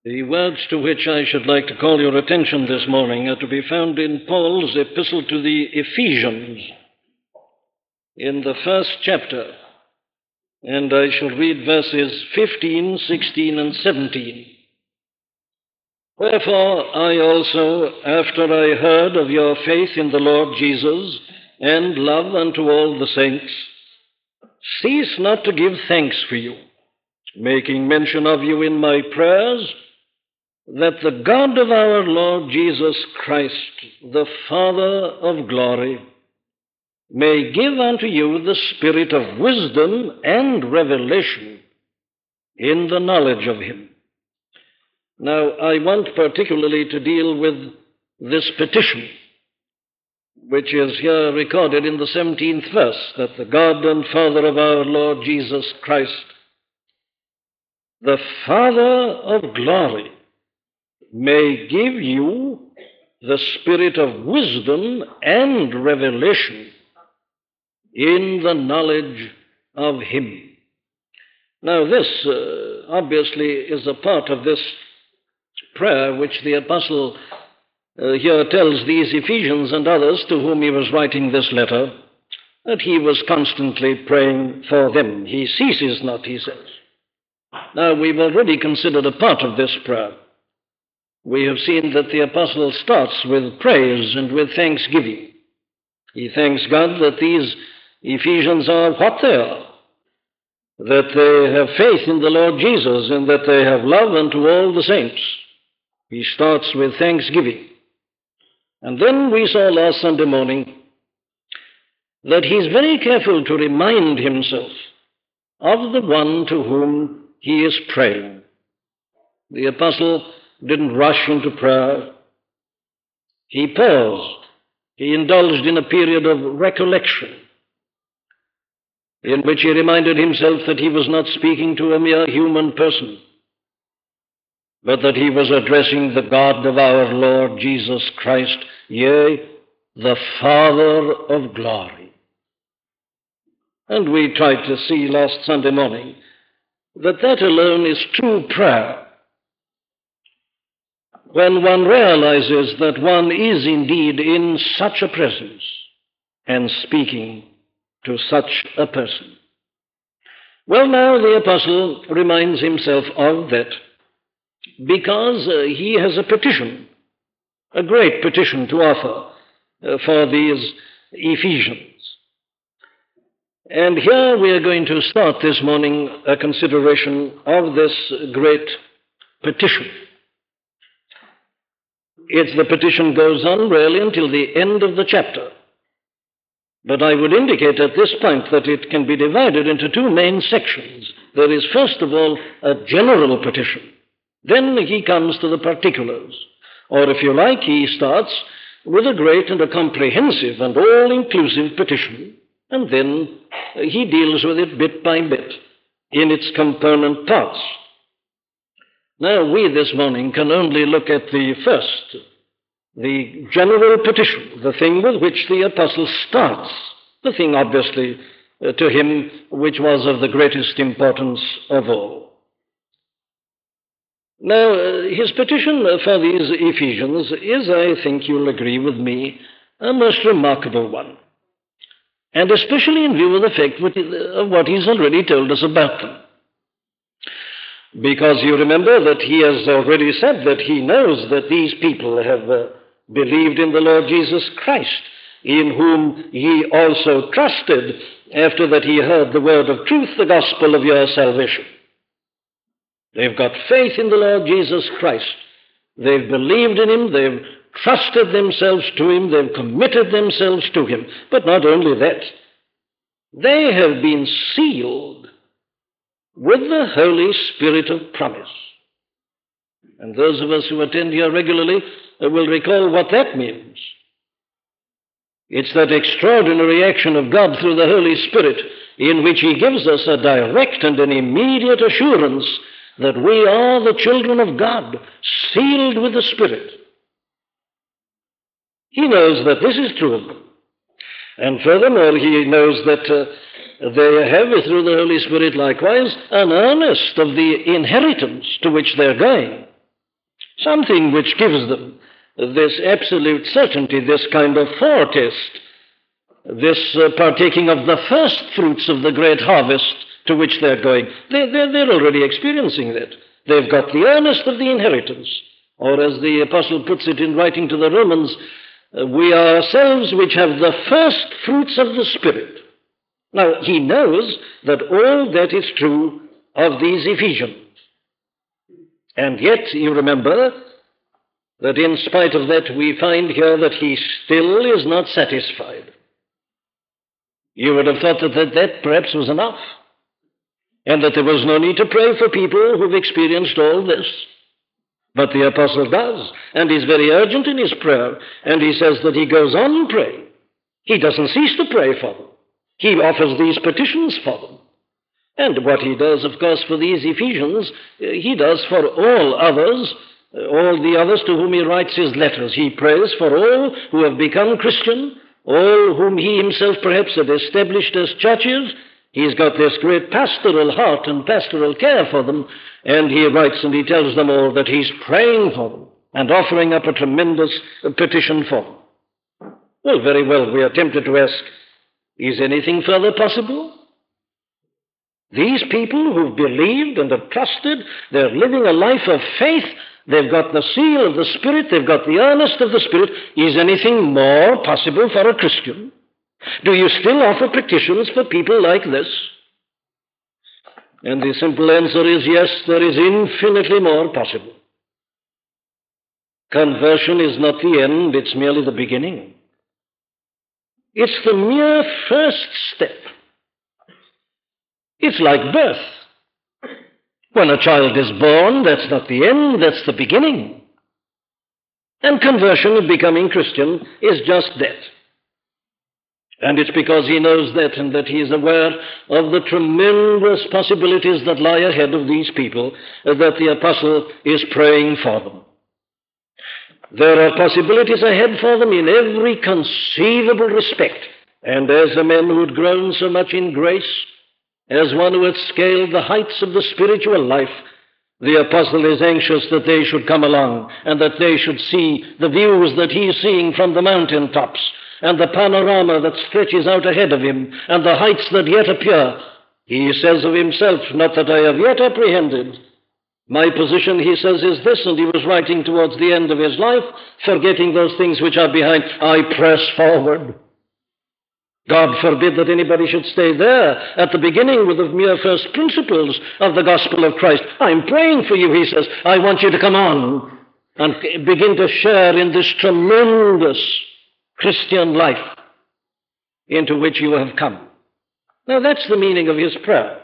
The words to which I should like to call your attention this morning are to be found in Paul's epistle to the Ephesians, in the first chapter, and I shall read verses 15, 16, and 17. Wherefore I also, after I heard of your faith in the Lord Jesus, and love unto all the saints, cease not to give thanks for you, making mention of you in my prayers, that the God of our Lord Jesus Christ, the Father of glory, may give unto you the spirit of wisdom and revelation in the knowledge of him. Now, I want particularly to deal with this petition, which is here recorded in the 17th verse, that the God and Father of our Lord Jesus Christ, the Father of glory, may give you the spirit of wisdom and revelation in the knowledge of him. Now, this obviously is a part of this prayer which the apostle here tells these Ephesians and others to whom he was writing this letter, that he was constantly praying for them. He ceases not, he says. Now, we've already considered a part of this prayer. We have seen that the apostle starts with praise and with thanksgiving. He thanks God that these Ephesians are what they are, that they have faith in the Lord Jesus, and that they have love unto all the saints. He starts with thanksgiving. And then we saw last Sunday morning that he's very careful to remind himself of the one to whom he is praying. The apostle didn't rush into prayer. He paused. He indulged in a period of recollection in which he reminded himself that he was not speaking to a mere human person, but that he was addressing the God of our Lord Jesus Christ, yea, the Father of glory. And we tried to see last Sunday morning that that alone is true prayer, when one realizes that one is indeed in such a presence and speaking to such a person. Well, now the apostle reminds himself of that because he has a petition, a great petition to offer for these Ephesians. And here we are going to start this morning a consideration of this great petition. The petition goes on really until the end of the chapter. But I would indicate at this point that it can be divided into two main sections. There is, first of all, a general petition. Then he comes to the particulars. Or, if you like, he starts with a great and a comprehensive and all-inclusive petition, and then he deals with it bit by bit in its component parts. Now, we this morning can only look at the first, the general petition, the thing with which the apostle starts, the thing obviously to him which was of the greatest importance of all. Now, his petition for these Ephesians is, I think you'll agree with me, a most remarkable one, and especially in view of the fact of what he's already told us about them. Because you remember that he has already said that he knows that these people have believed in the Lord Jesus Christ, in whom he also trusted after that he heard the word of truth, the gospel of your salvation. They've got faith in the Lord Jesus Christ. They've believed in him. They've trusted themselves to him. They've committed themselves to him. But not only that, they have been sealed with the Holy Spirit of promise. And those of us who attend here regularly will recall what that means. It's that extraordinary action of God through the Holy Spirit in which he gives us a direct and an immediate assurance that we are the children of God, sealed with the Spirit. He knows that this is true of them. And furthermore, he knows that they have, through the Holy Spirit likewise, an earnest of the inheritance to which they're going. something which gives them this absolute certainty, this kind of foretaste, this partaking of the first fruits of the great harvest to which they're going. They're already experiencing that. They've got the earnest of the inheritance. Or as the apostle puts it in writing to the Romans, we ourselves which have the first fruits of the Spirit. Now, he knows that all that is true of these Ephesians. And yet, you remember that in spite of that, we find here that he still is not satisfied. You would have thought that perhaps was enough, and that there was no need to pray for people who've experienced all this. But the apostle does, and he's very urgent in his prayer, and he says that he goes on praying. He doesn't cease to pray for them. He offers these petitions for them. And what he does, of course, for these Ephesians, he does for all others, all the others to whom he writes his letters. He prays for all who have become Christian, all whom he himself perhaps had established as churches. He's got this great pastoral heart and pastoral care for them, and he writes and he tells them all that he's praying for them and offering up a tremendous petition for them. Well, very well, we are tempted to ask, is anything further possible? These people who've believed and have trusted, they're living a life of faith, they've got the seal of the Spirit, they've got the earnest of the Spirit. Is anything more possible for a Christian? Do you still offer petitions for people like this? And the simple answer is yes, there is infinitely more possible. Conversion is not the end, it's merely the beginning. It's the mere first step. It's like birth. When a child is born, that's not the end, that's the beginning. And conversion of becoming Christian is just that. And it's because he knows that and that he is aware of the tremendous possibilities that lie ahead of these people that the apostle is praying for them. There are possibilities ahead for them in every conceivable respect. And as a man who had grown so much in grace, as one who had scaled the heights of the spiritual life, the apostle is anxious that they should come along and that they should see the views that he is seeing from the mountaintops and the panorama that stretches out ahead of him and the heights that yet appear. He says of himself, not that I have yet apprehended. My position, he says, is this, and he was writing towards the end of his life, forgetting those things which are behind. I press forward. God forbid that anybody should stay there at the beginning with the mere first principles of the gospel of Christ. I'm praying for you, he says. I want you to come on and begin to share in this tremendous Christian life into which you have come. Now, that's the meaning of his prayer.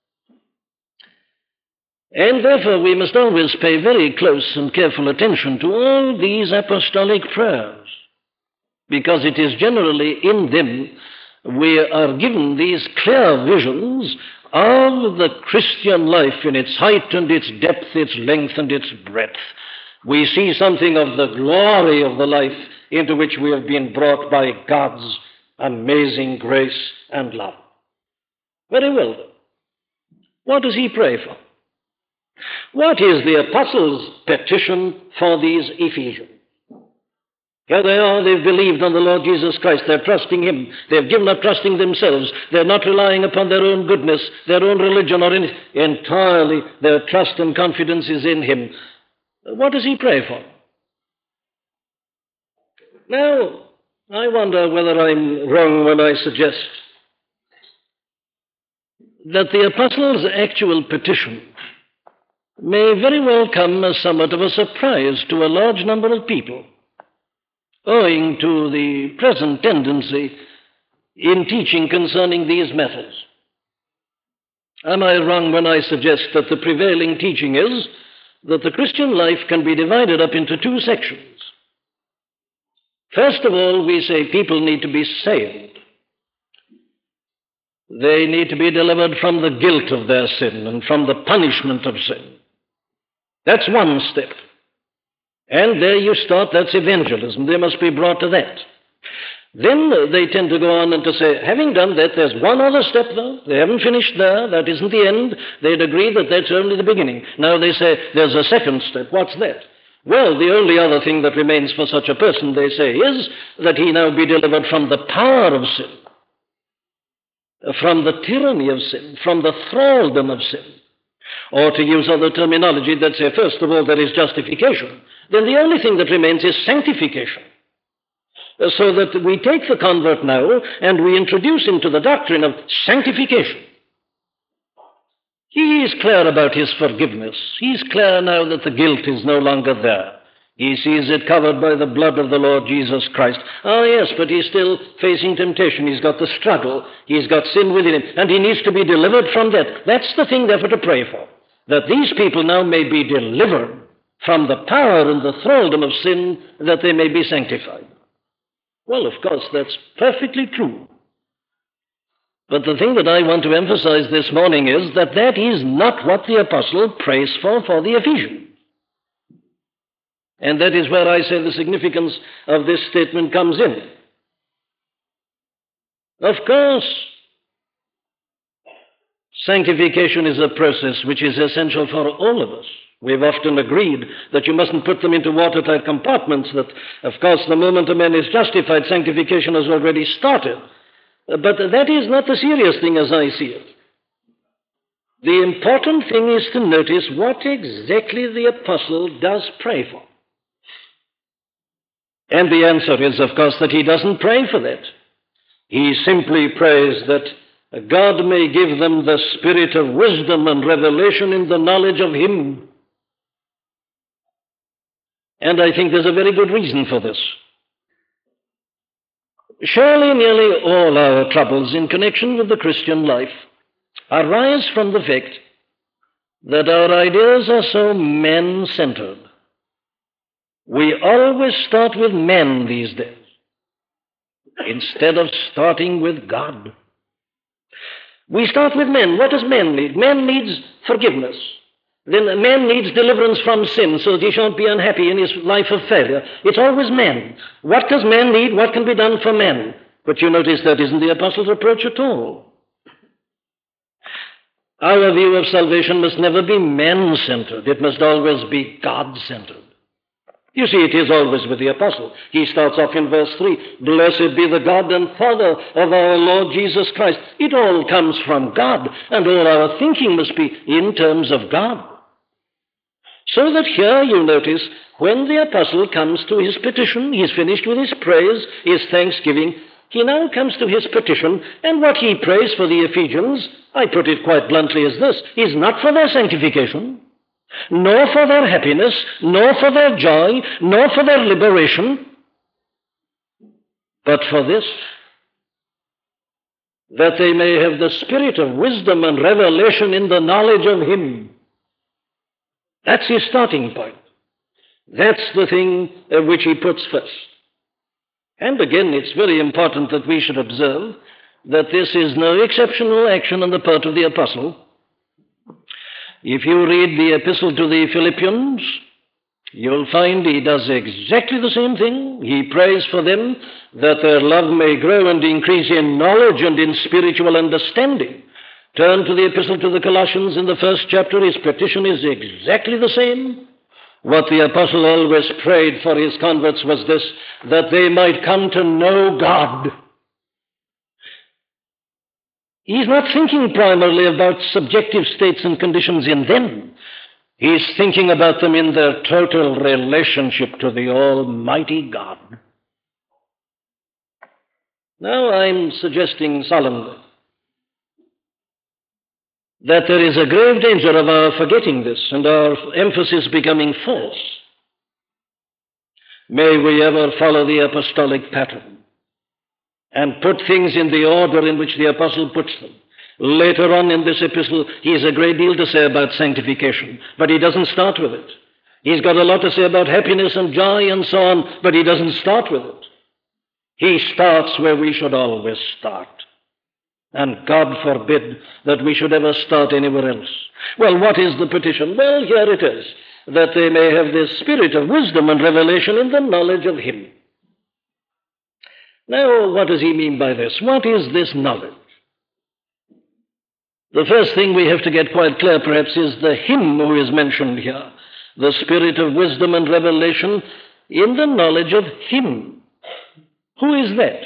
And therefore, we must always pay very close and careful attention to all these apostolic prayers, because it is generally in them we are given these clear visions of the Christian life in its height and its depth, its length and its breadth. We see something of the glory of the life into which we have been brought by God's amazing grace and love. Very well, then. What does he pray for? What is the apostle's petition for these Ephesians? Here they are, they've believed on the Lord Jesus Christ, they're trusting him, they've given up trusting themselves, they're not relying upon their own goodness, their own religion or anything. Entirely their trust and confidence is in him. What does he pray for? Now, I wonder whether I'm wrong when I suggest that the apostle's actual petition may very well come as somewhat of a surprise to a large number of people, owing to the present tendency in teaching concerning these matters. Am I wrong when I suggest that the prevailing teaching is that the Christian life can be divided up into two sections? First of all, we say people need to be saved. They need to be delivered from the guilt of their sin and from the punishment of sin. That's one step. And there you start, that's evangelism. They must be brought to that. Then they tend to go on and to say, having done that, there's one other step though. They haven't finished there. That isn't the end. They'd agree that that's only the beginning. Now they say, there's a second step. What's that? Well, the only other thing that remains for such a person, they say, is that he now be delivered from the power of sin, from the tyranny of sin, from the thraldom of sin. Or to use other terminology, that say, first of all, there is justification. Then the only thing that remains is sanctification. So that we take the convert now and we introduce him to the doctrine of sanctification. He is clear about his forgiveness. He is clear now that the guilt is no longer there. He sees it covered by the blood of the Lord Jesus Christ. Oh, yes, but he's still facing temptation. He's got the struggle. He's got sin within him, and he needs to be delivered from that. That's the thing, therefore, to pray for, that these people now may be delivered from the power and the thraldom of sin, that they may be sanctified. Well, of course, that's perfectly true. But the thing that I want to emphasize this morning is that that is not what the apostle prays for the Ephesians. And that is where I say the significance of this statement comes in. Of course, sanctification is a process which is essential for all of us. We've often agreed that you mustn't put them into watertight compartments, that, of course, the moment a man is justified, sanctification has already started. But that is not the serious thing as I see it. The important thing is to notice what exactly the apostle does pray for. And the answer is, of course, that he doesn't pray for that. He simply prays that God may give them the spirit of wisdom and revelation in the knowledge of him. And I think there's a very good reason for this. Surely nearly all our troubles in connection with the Christian life arise from the fact that our ideas are so man-centered. We always start with men these days, instead of starting with God. We start with men. What does man need? Man needs forgiveness. Then man needs deliverance from sin so that he shan't be unhappy in his life of failure. It's always man. What does man need? What can be done for man? But you notice that isn't the apostle's approach at all. Our view of salvation must never be man-centered. It must always be God-centered. You see, it is always with the apostle. He starts off in verse 3, "Blessed be the God and Father of our Lord Jesus Christ." It all comes from God, and all our thinking must be in terms of God. So that here you notice, when the apostle comes to his petition, he's finished with his praise, his thanksgiving, he now comes to his petition, and what he prays for the Ephesians, I put it quite bluntly as this, is not for their sanctification, nor for their happiness, nor for their joy, nor for their liberation, but for this, that they may have the spirit of wisdom and revelation in the knowledge of him. That's his starting point. That's the thing which he puts first. And again, it's very important that we should observe that this is no exceptional action on the part of the apostle. If you read the epistle to the Philippians, you'll find he does exactly the same thing. He prays for them that their love may grow and increase in knowledge and in spiritual understanding. Turn to the epistle to the Colossians in the first chapter. His petition is exactly the same. What the apostle always prayed for his converts was this, that they might come to know God. He's not thinking primarily about subjective states and conditions in them. He's thinking about them in their total relationship to the Almighty God. Now I'm suggesting solemnly that there is a grave danger of our forgetting this and our emphasis becoming false. May we ever follow the apostolic pattern and put things in the order in which the apostle puts them. Later on in this epistle, he has a great deal to say about sanctification, but he doesn't start with it. He's got a lot to say about happiness and joy and so on, but he doesn't start with it. He starts where we should always start. And God forbid that we should ever start anywhere else. Well, what is the petition? Well, here it is, that they may have this spirit of wisdom and revelation in the knowledge of him. Now, what does he mean by this? What is this knowledge? The first thing we have to get quite clear, perhaps, is the him who is mentioned here. the spirit of wisdom and revelation in the knowledge of Him. Who is that?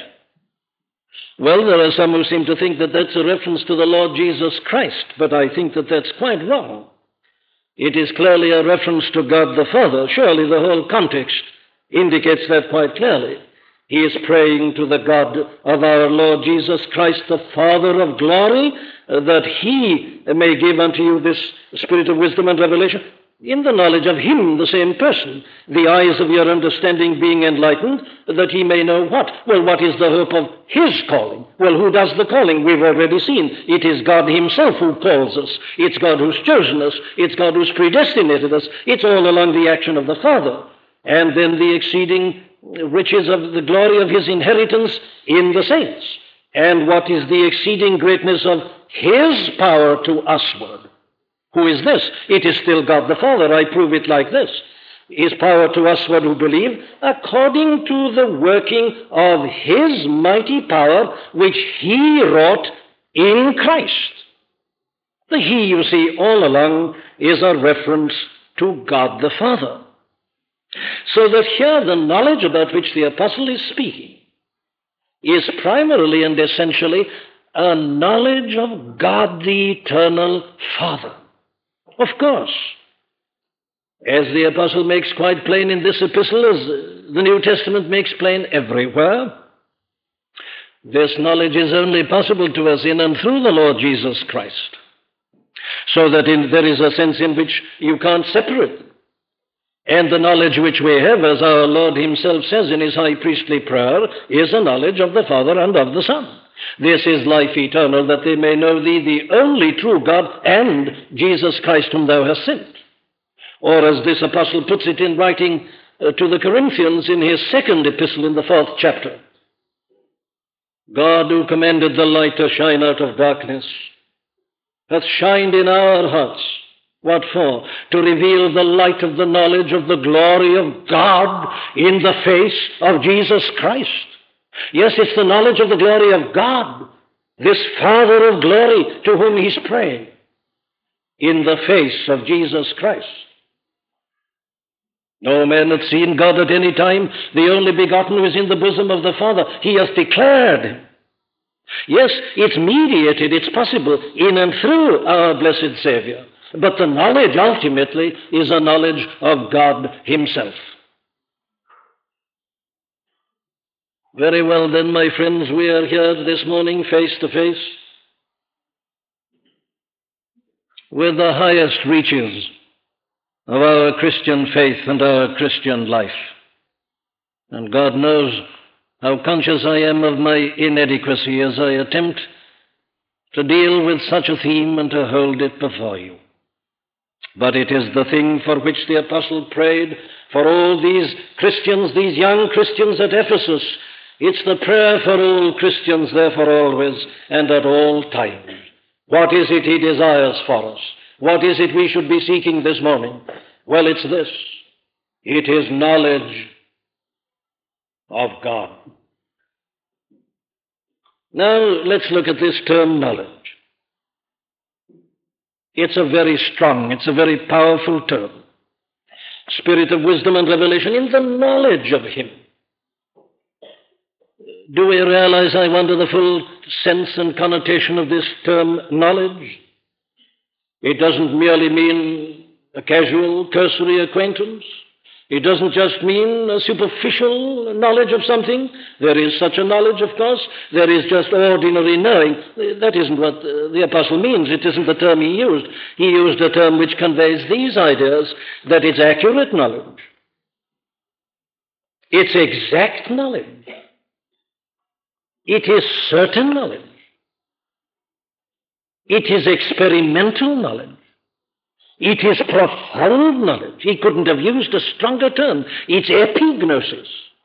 Well, there are some who seem to think that that's a reference to the Lord Jesus Christ, but I think that that's quite wrong. It is clearly a reference to God the Father. Surely the whole context indicates that quite clearly. He is praying to the God of our Lord Jesus Christ, the Father of glory, that He may give unto you this spirit of wisdom and revelation in the knowledge of Him, the same person, the eyes of your understanding being enlightened, that ye may know what? Well, what is the hope of His calling? Well, who does the calling? We've already seen. It is God Himself who calls us. It's God who's chosen us. It's God who's predestinated us. It's all along the action of the Father. And then the exceeding riches of the glory of His inheritance in the saints. And what is the exceeding greatness of His power to usward? Who is this? It is still God the Father. I prove it like this. His power to usward who believe, according to the working of His mighty power, which He wrought in Christ. The He, you see, all along is a reference to God the Father. So that here the knowledge about which the apostle is speaking is primarily and essentially a knowledge of God the eternal Father. Of course, as the apostle makes quite plain in this epistle, as the New Testament makes plain everywhere, this knowledge is only possible to us in and through the Lord Jesus Christ. So that there is a sense in which you can't separate them. And the knowledge which we have, as our Lord Himself says in His high priestly prayer, is a knowledge of the Father and of the Son. This is life eternal, that they may know Thee, the only true God, and Jesus Christ whom Thou hast sent. Or as this apostle puts it in writing to the Corinthians in his second epistle in the 4th chapter, God who commanded the light to shine out of darkness hath shined in our hearts. What for? To reveal the light of the knowledge of the glory of God in the face of Jesus Christ. Yes, it's the knowledge of the glory of God, this Father of glory to whom He's praying, in the face of Jesus Christ. No man hath seen God at any time, the only begotten who is in the bosom of the Father. He hath declared Him. Yes, it's mediated, it's possible in and through our blessed Savior. But the knowledge ultimately is a knowledge of God Himself. Very well then, my friends, we are here this morning face to face with the highest reaches of our Christian faith and our Christian life. And God knows how conscious I am of my inadequacy as I attempt to deal with such a theme and to hold it before you. But it is the thing for which the apostle prayed for all these Christians, these young Christians at Ephesus. It's the prayer for all Christians, therefore, always and at all times. What is it He desires for us? What is it we should be seeking this morning? Well, it's this. It is knowledge of God. Now, let's look at this term knowledge. It's a very strong, it's a very powerful term. Spirit of wisdom and revelation in the knowledge of Him. Do we realize, I wonder, the full sense and connotation of this term knowledge? It doesn't merely mean a casual, cursory acquaintance. It doesn't just mean a superficial knowledge of something. There is such a knowledge, of course. There is just ordinary knowing. That isn't what the apostle means. It isn't the term he used. He used a term which conveys these ideas, that it's accurate knowledge. It's exact knowledge. It is certain knowledge. It is experimental knowledge. It is profound knowledge. He couldn't have used a stronger term. It's epignosis.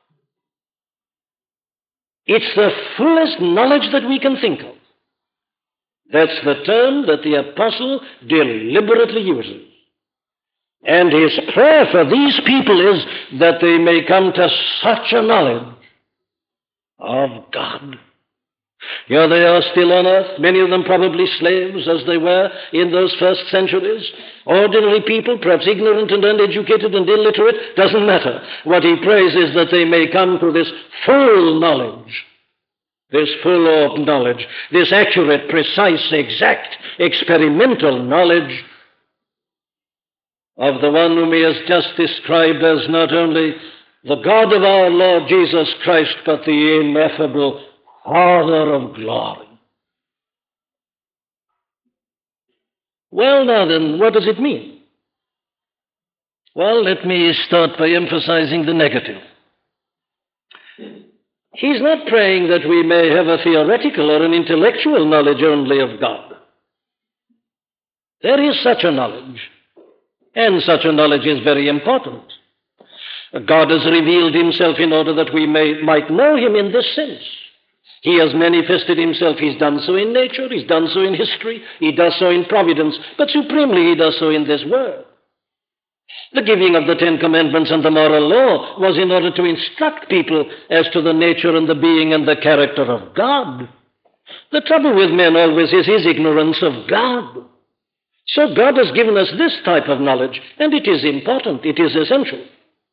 It's the fullest knowledge that we can think of. That's the term that the apostle deliberately uses. And his prayer for these people is that they may come to such a knowledge of God. Here they are still on earth, many of them probably slaves as they were in those first centuries. Ordinary people, perhaps ignorant and uneducated and illiterate, doesn't matter. What he prays is that they may come to this full knowledge, this full-orbed knowledge, this accurate, precise, exact, experimental knowledge of the one whom he has just described as not only the God of our Lord Jesus Christ, but the ineffable Father of glory. Well, now then, what does it mean? Well, let me start by emphasizing the negative. He's not praying that we may have a theoretical or an intellectual knowledge only of God. There is such a knowledge, and such a knowledge is very important. God has revealed himself in order that we might know him in this sense. He has manifested himself. He's done so in nature, he's done so in history, he does so in providence, but supremely he does so in this world. The giving of the Ten Commandments and the moral law was in order to instruct people as to the nature and the being and the character of God. The trouble with men always is his ignorance of God. So God has given us this type of knowledge, and it is important, it is essential.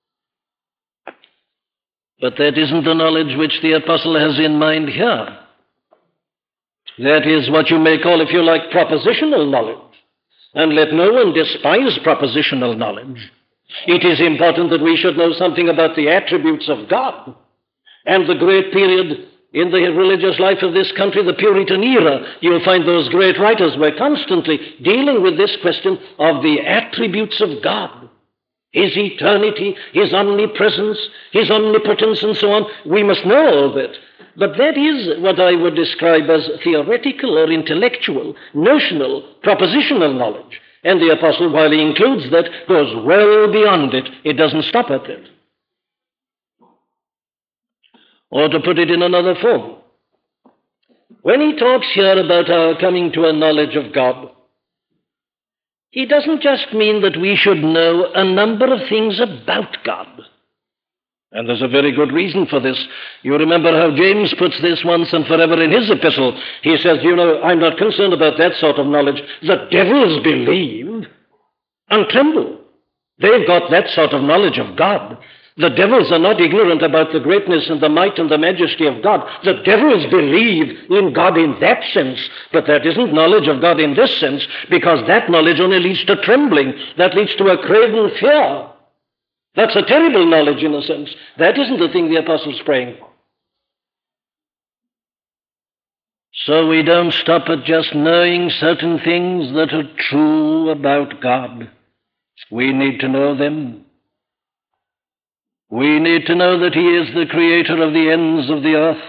But that isn't the knowledge which the apostle has in mind here. That is what you may call, if you like, propositional knowledge. And let no one despise propositional knowledge. It is important that we should know something about the attributes of God. And the great period in the religious life of this country, the Puritan era, you'll find those great writers were constantly dealing with this question of the attributes of God. His eternity, his omnipresence, his omnipotence, and so on. We must know all that. But that is what I would describe as theoretical or intellectual, notional, propositional knowledge. And the apostle, while he includes that, goes well beyond it. It doesn't stop at that. Or to put it in another form, when he talks here about our coming to a knowledge of God, he doesn't just mean that we should know a number of things about God. And there's a very good reason for this. You remember how James puts this once and forever in his epistle. He says, I'm not concerned about that sort of knowledge. The devils believe and tremble. They've got that sort of knowledge of God. The devils are not ignorant about the greatness and the might and the majesty of God. The devils believe in God in that sense, but that isn't knowledge of God in this sense, because that knowledge only leads to trembling. That leads to a craven fear. That's a terrible knowledge in a sense. That isn't the thing the apostle's praying for. So we don't stop at just knowing certain things that are true about God. We need to know them. We need to know that he is the creator of the ends of the earth,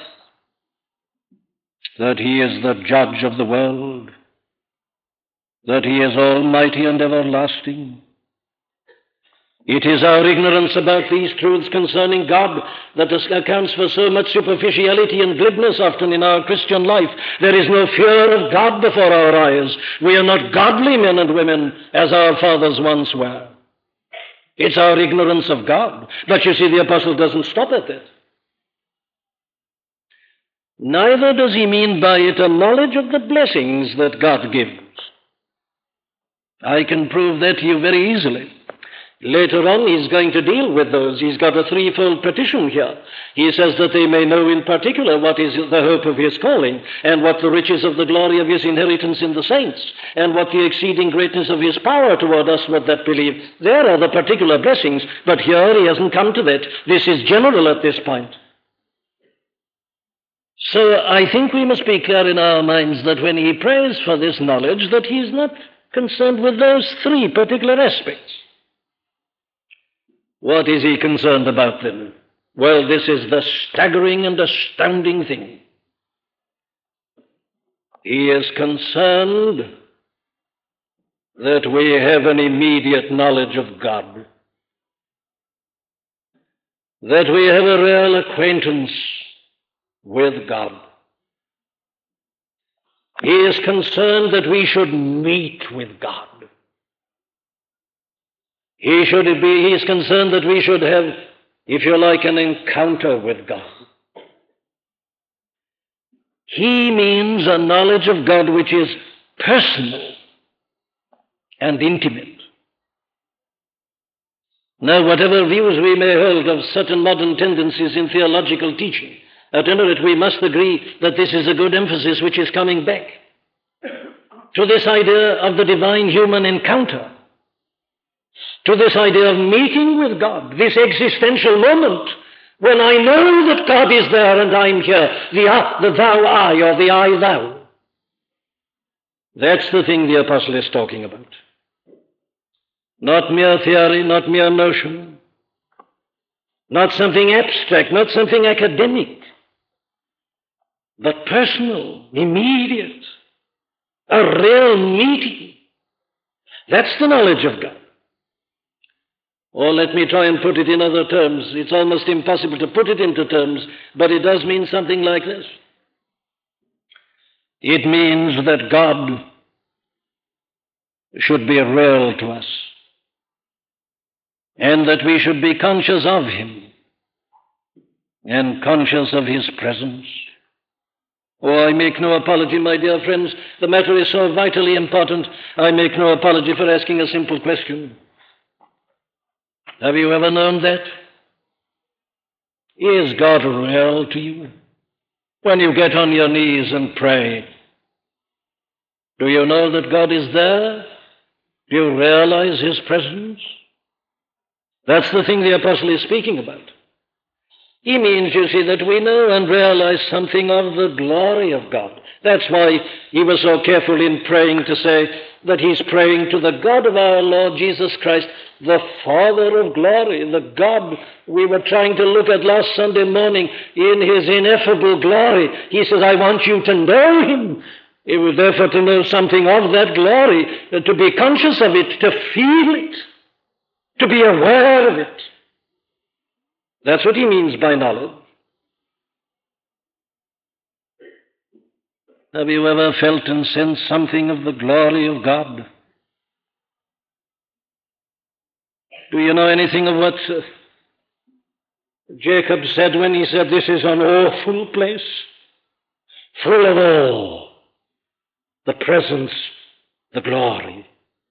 that he is the judge of the world, that he is almighty and everlasting. It is our ignorance about these truths concerning God that accounts for so much superficiality and glibness often in our Christian life. There is no fear of God before our eyes. We are not godly men and women as our fathers once were. It's our ignorance of God. But you see, the apostle doesn't stop at that. Neither does he mean by it a knowledge of the blessings that God gives. I can prove that to you very easily. Later on, he's going to deal with those. He's got a threefold petition here. He says that they may know in particular what is the hope of his calling, and what the riches of the glory of his inheritance in the saints, and what the exceeding greatness of his power toward us would that believe. There are the particular blessings, but here he hasn't come to that. This is general at this point. So I think we must be clear in our minds that when he prays for this knowledge, that he is not concerned with those three particular aspects. What is he concerned about then? Well, this is the staggering and astounding thing. He is concerned that we have an immediate knowledge of God, that we have a real acquaintance with God. He is concerned that we should meet with God. He is concerned that we should have, if you like, an encounter with God. He means a knowledge of God which is personal and intimate. Now, whatever views we may hold of certain modern tendencies in theological teaching, at any rate, we must agree that this is a good emphasis which is coming back to this idea of the divine-human encounter, to this idea of meeting with God, this existential moment when I know that God is there and I'm here, the thou-I or the I-thou. That's the thing the apostle is talking about. Not mere theory, not mere notion, not something abstract, not something academic, but personal, immediate, a real meeting. That's the knowledge of God. Or let me try and put it in other terms. It's almost impossible to put it into terms, but it does mean something like this. It means that God should be real to us, and that we should be conscious of Him and conscious of His presence. Oh, I make no apology, my dear friends. The matter is so vitally important, I make no apology for asking a simple question. Have you ever known that? Is God real to you? When you get on your knees and pray, do you know that God is there? Do you realize His presence? That's the thing the apostle is speaking about. He means, you see, that we know and realize something of the glory of God. That's why he was so careful in praying to say that he's praying to the God of our Lord Jesus Christ, the Father of glory, the God we were trying to look at last Sunday morning in His ineffable glory. He says, I want you to know Him. It was therefore to know something of that glory, to be conscious of it, to feel it, to be aware of it. That's what he means by knowledge. Have you ever felt and sensed something of the glory of God? Do you know anything of what Jacob said when he said, this is an awful place, full of awe, the presence, the glory?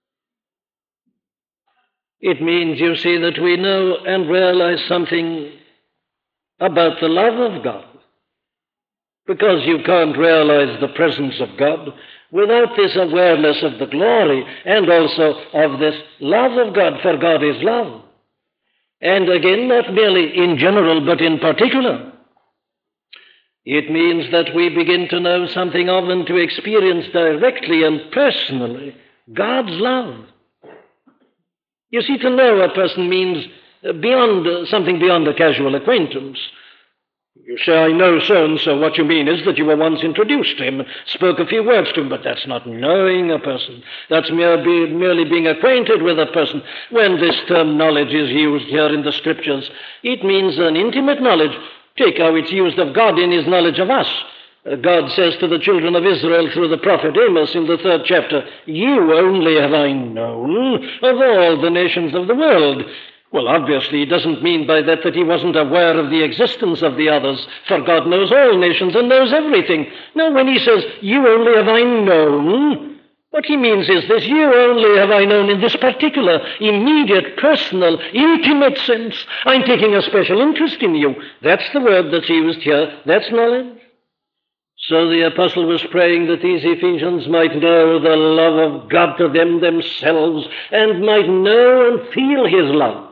It means, you see, that we know and realize something about the love of God, because you can't realize the presence of God without this awareness of the glory and also of this love of God, for God is love. And again, not merely in general, but in particular. It means that we begin to know something of and to experience directly and personally God's love. You see, to know a person means something beyond a casual acquaintance. You say, I know so-and-so. What you mean is that you were once introduced to him, spoke a few words to him, but that's not knowing a person. That's merely being acquainted with a person. When this term knowledge is used here in the Scriptures, it means an intimate knowledge. Take how it's used of God in His knowledge of us. God says to the children of Israel through the prophet Amos in the 3rd chapter, you only have I known of all the nations of the world. Well, obviously, he doesn't mean by that he wasn't aware of the existence of the others, for God knows all nations and knows everything. No, when he says, you only have I known, what he means is this, you only have I known in this particular, immediate, personal, intimate sense. I'm taking a special interest in you. That's the word that's used here. That's knowledge. So the apostle was praying that these Ephesians might know the love of God to them themselves and might know and feel His love.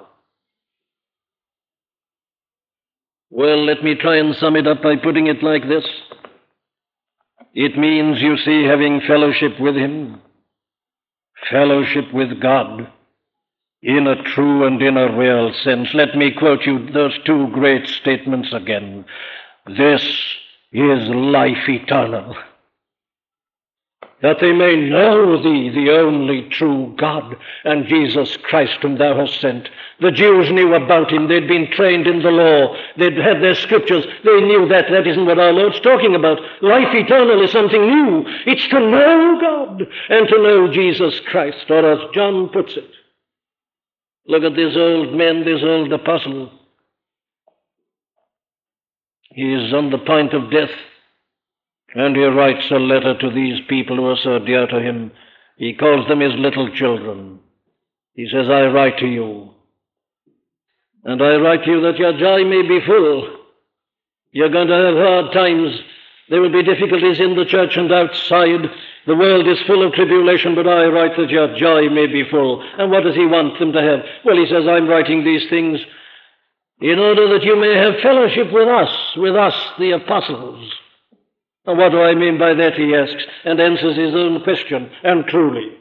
Well, let me try and sum it up by putting it like this. It means, you see, having fellowship with Him, fellowship with God, in a true and in a real sense. Let me quote you those two great statements again. This is life eternal, that they may know Thee, the only true God, and Jesus Christ whom Thou hast sent. The Jews knew about Him. They'd been trained in the law. They'd had their scriptures. They knew that. That isn't what our Lord's talking about. Life eternal is something new. It's to know God and to know Jesus Christ, or as John puts it. Look at this old man, this old apostle. He is on the point of death. And he writes a letter to these people who are so dear to him. He calls them his little children. He says, I write to you. And I write to you that your joy may be full. You're going to have hard times. There will be difficulties in the church and outside. The world is full of tribulation, but I write that your joy may be full. And what does he want them to have? Well, he says, I'm writing these things in order that you may have fellowship with us, the apostles. And what do I mean by that, he asks, and answers his own question. And truly,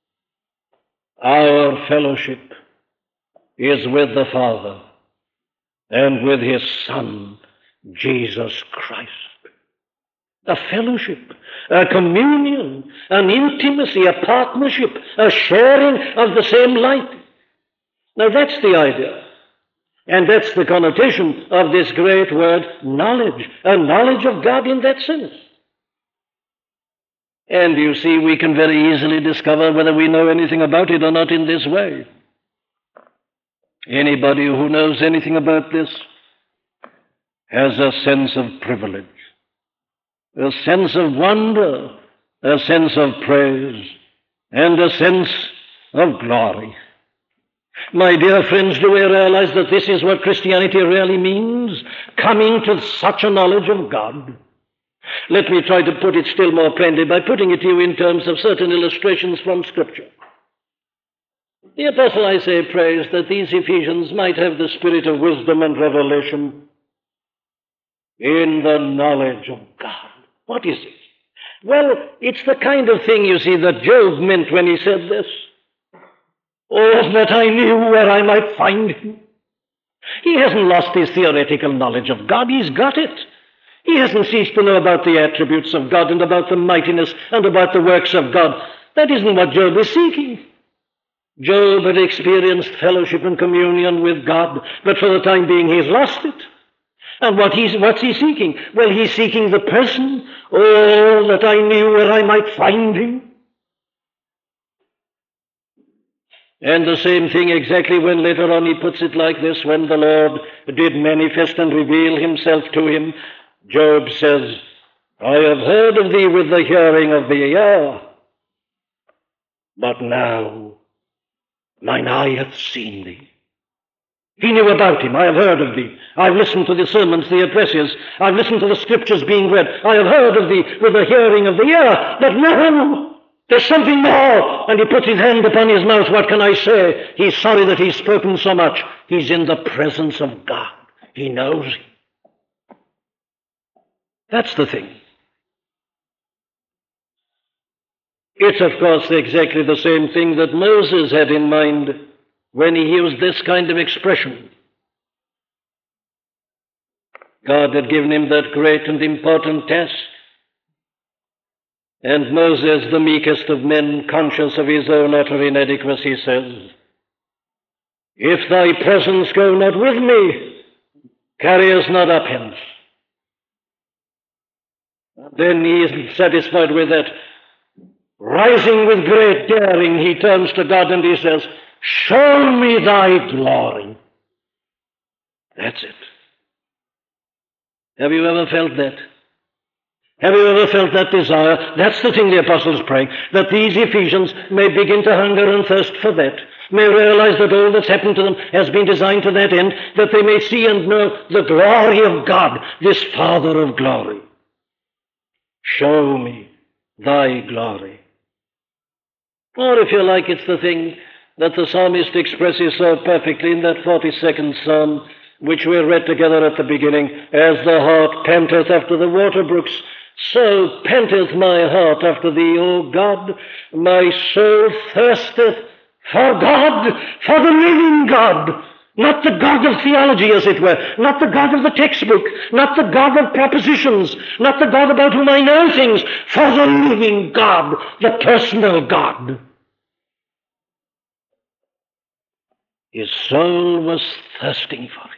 our fellowship is with the Father and with his Son, Jesus Christ. A fellowship, a communion, an intimacy, a partnership, a sharing of the same light. Now that's the idea. And that's the connotation of this great word, knowledge, a knowledge of God in that sense. And you see, we can very easily discover whether we know anything about it or not in this way. Anybody who knows anything about this has a sense of privilege, a sense of wonder, a sense of praise, and a sense of glory. My dear friends, do we realize that this is what Christianity really means? Coming to such a knowledge of God. Let me try to put it still more plainly by putting it to you in terms of certain illustrations from Scripture. The apostle, I say, prays that these Ephesians might have the spirit of wisdom and revelation in the knowledge of God. What is it? Well, it's the kind of thing, you see, that Job meant when he said this. Oh, that I knew where I might find him. He hasn't lost his theoretical knowledge of God. He's got it. He hasn't ceased to know about the attributes of God and about the mightiness and about the works of God. That isn't what Job is seeking. Job had experienced fellowship and communion with God, but for the time being he's lost it. And what's he seeking? Well, he's seeking the person. Oh, that I knew where I might find him. And the same thing exactly when later on he puts it like this, when the Lord did manifest and reveal himself to him, Job says, I have heard of thee with the hearing of the ear, but now mine eye hath seen thee. He knew about him. I have heard of thee. I've listened to the sermons, the addresses. I've listened to the scriptures being read. I have heard of thee with the hearing of the ear, but now there's something more. And he puts his hand upon his mouth. What can I say? He's sorry that he's spoken so much. He's in the presence of God. He knows him. That's the thing. It's, of course, exactly the same thing that Moses had in mind when he used this kind of expression. God had given him that great and important task. And Moses, the meekest of men, conscious of his own utter inadequacy, says, If thy presence go not with me, carry us not up hence. Then he isn't satisfied with that. Rising with great daring, he turns to God and he says, Show me thy glory. That's it. Have you ever felt that? Have you ever felt that desire? That's the thing the apostles pray, that these Ephesians may begin to hunger and thirst for that, may realize that all that's happened to them has been designed to that end, that they may see and know the glory of God, this Father of glory. Show me thy glory. Or if you like, it's the thing that the psalmist expresses so perfectly in that 42nd Psalm, which we read together at the beginning, as the hart panteth after the water brooks, so panteth my heart after thee, O God. My soul thirsteth for God, for the living God, not the God of theology, as it were, not the God of the textbook, not the God of propositions, not the God about whom I know things, for the living God, the personal God. His soul was thirsting for him.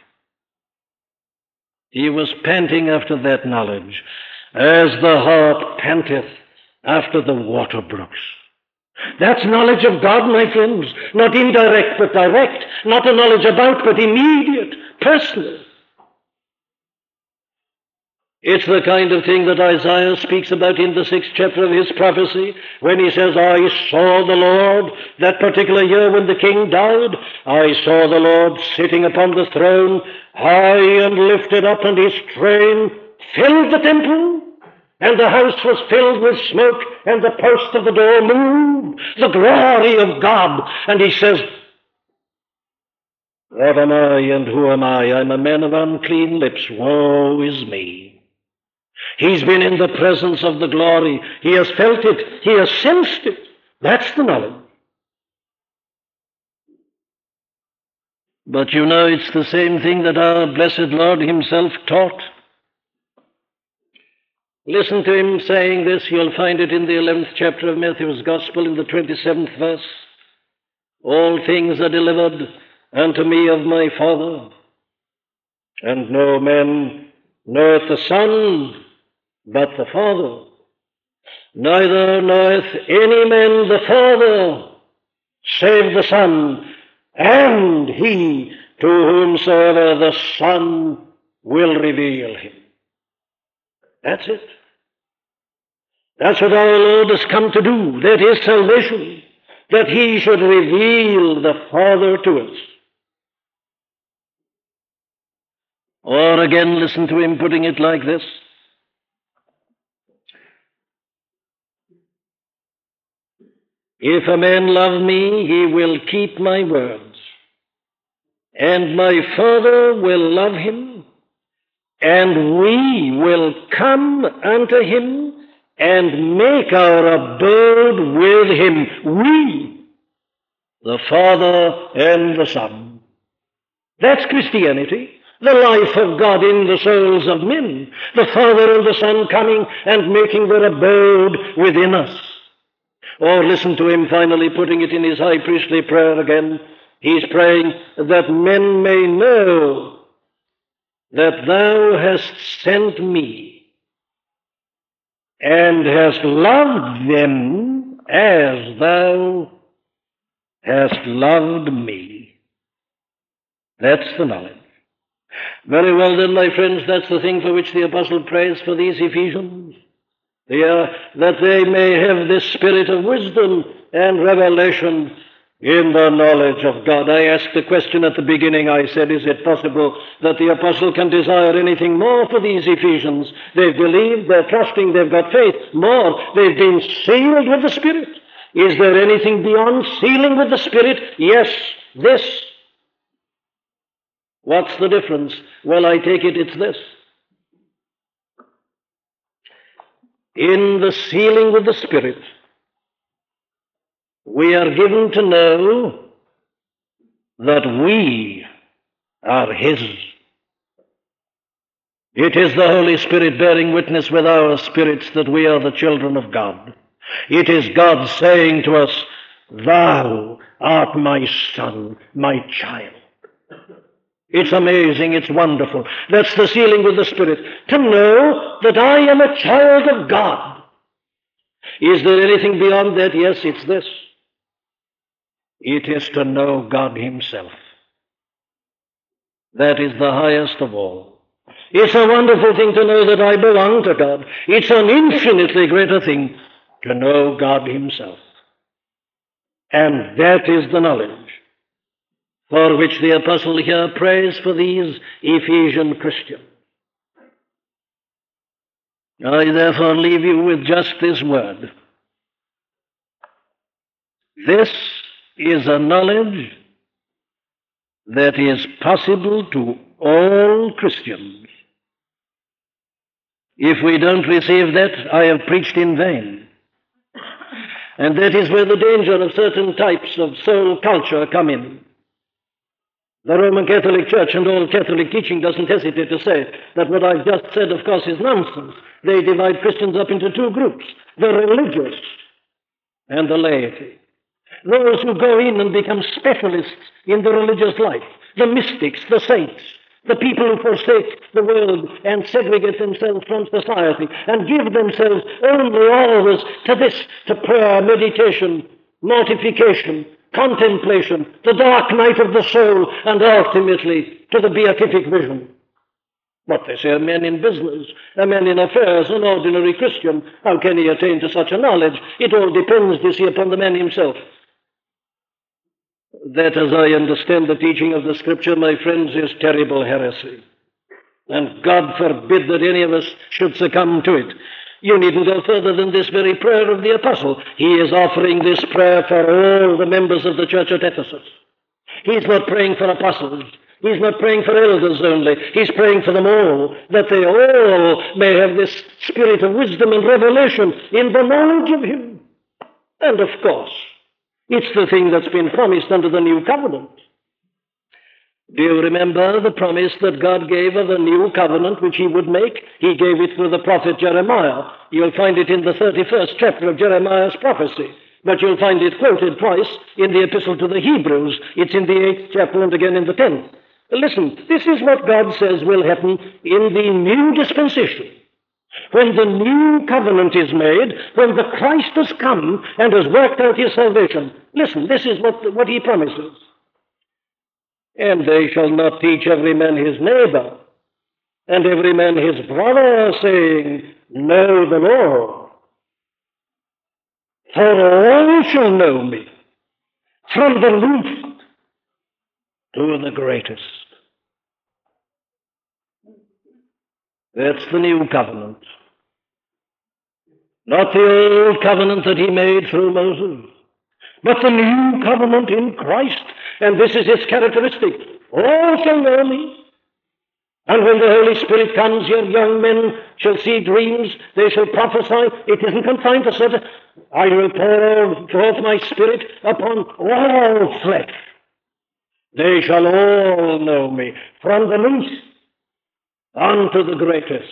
He was panting after that knowledge, as the hart panteth after the water brooks. That's knowledge of God, my friends, not indirect but direct, not a knowledge about but immediate, personal. It's the kind of thing that Isaiah speaks about in the 6th chapter of his prophecy, when he says, I saw the Lord, that particular year when the king died, I saw the Lord sitting upon the throne, high and lifted up, and his train filled the temple, and the house was filled with smoke, and the post of the door moved, the glory of God. And he says, what am I and who am I? I'm a man of unclean lips. Woe is me. He's been in the presence of the glory. He has felt it. He has sensed it. That's the knowledge. But you know, it's the same thing that our blessed Lord himself taught. Listen to him saying this. You'll find it in the 11th chapter of Matthew's Gospel in the 27th verse. All things are delivered unto me of my Father, and no man knoweth the Son but the Father. Neither knoweth any man the Father save the Son, and he to whomsoever the Son will reveal him. That's it. That's what our Lord has come to do. That is salvation, that he should reveal the Father to us. Or again, listen to him putting it like this. If a man love me, he will keep my words, and my Father will love him, and we will come unto him and make our abode with him. We, the Father and the Son. That's Christianity, the life of God in the souls of men, the Father and the Son coming and making their abode within us. Or listen to him finally putting it in his high priestly prayer again. He's praying that men may know that thou hast sent me and hast loved them as thou hast loved me. That's the knowledge. Very well then, my friends, that's the thing for which the apostle prays for these Ephesians. That they may have this spirit of wisdom and revelation in the knowledge of God. I asked the question at the beginning. I said, is it possible that the apostle can desire anything more for these Ephesians? They've believed, they're trusting, they've got faith. More, they've been sealed with the Spirit. Is there anything beyond sealing with the Spirit? Yes, this. What's the difference? Well, I take it it's this. In the sealing with the Spirit, we are given to know that we are His. It is the Holy Spirit bearing witness with our spirits that we are the children of God. It is God saying to us, thou art my son, my child. It's amazing, it's wonderful. That's the sealing with the Spirit. To know that I am a child of God. Is there anything beyond that? Yes, it's this. It is to know God Himself. That is the highest of all. It's a wonderful thing to know that I belong to God. It's an infinitely greater thing to know God Himself. And that is the knowledge for which the apostle here prays for these Ephesian Christians. I therefore leave you with just this word. This is a knowledge that is possible to all Christians. If we don't receive that, I have preached in vain. And that is where the danger of certain types of soul culture come in. The Roman Catholic Church and all Catholic teaching doesn't hesitate to say that what I've just said, of course, is nonsense. They divide Christians up into two groups, the religious and the laity. Those who go in and become specialists in the religious life, the mystics, the saints, the people who forsake the world and segregate themselves from society and give themselves only always to this, to prayer, meditation, mortification, contemplation, the dark night of the soul, and ultimately to the beatific vision. But they say a man in business, a man in affairs, an ordinary Christian, how can he attain to such a knowledge? It all depends, you see, upon the man himself. That, as I understand the teaching of the Scripture, my friends, is terrible heresy. And God forbid that any of us should succumb to it. You needn't go further than this very prayer of the apostle. He is offering this prayer for all the members of the church at Ephesus. He's not praying for apostles. He's not praying for elders only. He's praying for them all, that they all may have this spirit of wisdom and revelation in the knowledge of him. And of course, it's the thing that's been promised under the new covenant. Do you remember the promise that God gave of a new covenant which he would make? He gave it through the prophet Jeremiah. You'll find it in the 31st chapter of Jeremiah's prophecy. But you'll find it quoted twice in the epistle to the Hebrews. It's in the 8th chapter and again in the 10th. Listen, this is what God says will happen in the new dispensation. When the new covenant is made, when the Christ has come and has worked out his salvation. Listen, this is what he promises. And they shall not teach every man his neighbor, and every man his brother, saying, Know the Lord. For all shall know me, from the least to the greatest. That's the new covenant. Not the old covenant that he made through Moses, but the new covenant in Christ. And this is its characteristic. All shall know me. And when the Holy Spirit comes, your young men shall see dreams, they shall prophesy. It isn't confined to certain. I will pour forth my Spirit upon all flesh. They shall all know me, from the least unto the greatest.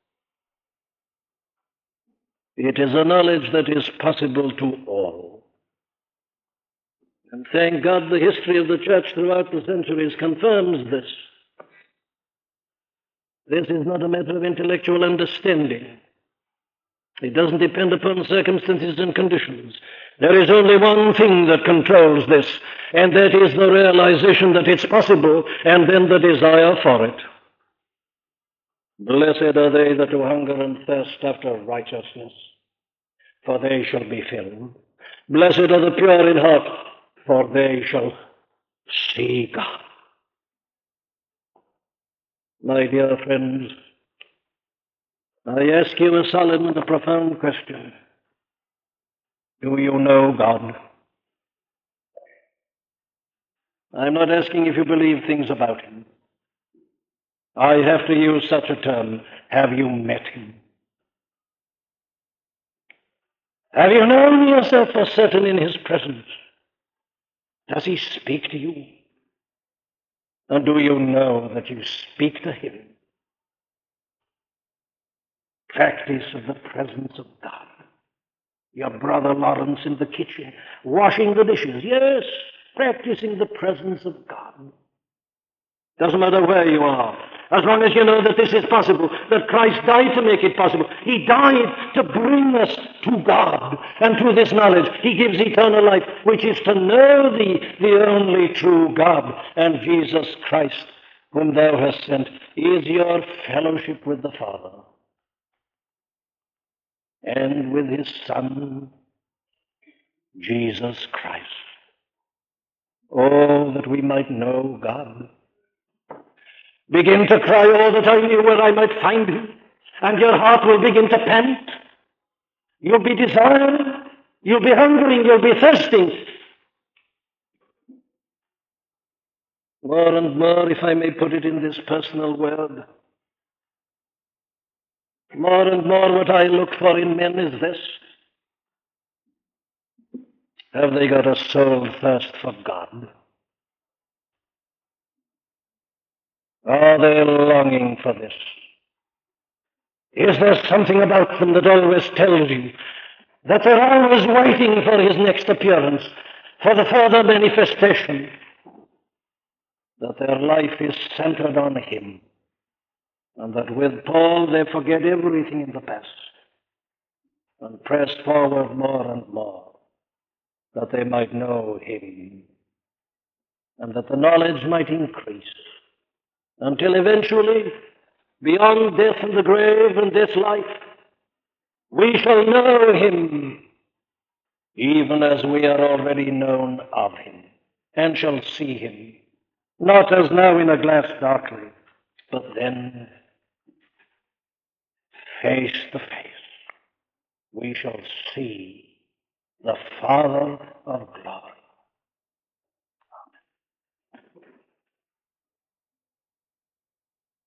It is a knowledge that is possible to all. And thank God the history of the church throughout the centuries confirms this. This is not a matter of intellectual understanding. It doesn't depend upon circumstances and conditions. There is only one thing that controls this, and that is the realization that it's possible, and then the desire for it. Blessed are they that do hunger and thirst after righteousness, for they shall be filled. Blessed are the pure in heart, for they shall see God. My dear friends, I ask you a solemn and a profound question. Do you know God? I'm not asking if you believe things about him. I have to use such a term. Have you met him? Have you known yourself for certain in his presence? Does he speak to you? And do you know that you speak to him? Practice of the presence of God. Your brother Lawrence in the kitchen, washing the dishes. Yes, practicing the presence of God. Doesn't matter where you are, as long as you know that this is possible, that Christ died to make it possible. He died to bring us to God, and through this knowledge he gives eternal life, which is to know the only true God, and Jesus Christ, whom thou hast sent, is your fellowship with the Father and with his Son, Jesus Christ. Oh, that we might know God. Begin to cry, oh, that I knew where I might find him. And your heart will begin to pant. You'll be desiring. You'll be hungering. You'll be thirsting. More and more, if I may put it in this personal word, more and more what I look for in men is this. Have they got a soul thirst for God? Are they longing for this? Is there something about them that always tells you that they're always waiting for his next appearance, for the further manifestation, that their life is centered on him, and that with Paul they forget everything in the past and press forward more and more, that they might know him, and that the knowledge might increase, until eventually beyond death and the grave and this life, we shall know him even as we are already known of him, and shall see him, not as now in a glass darkly, but then face to face we shall see the Father of glory.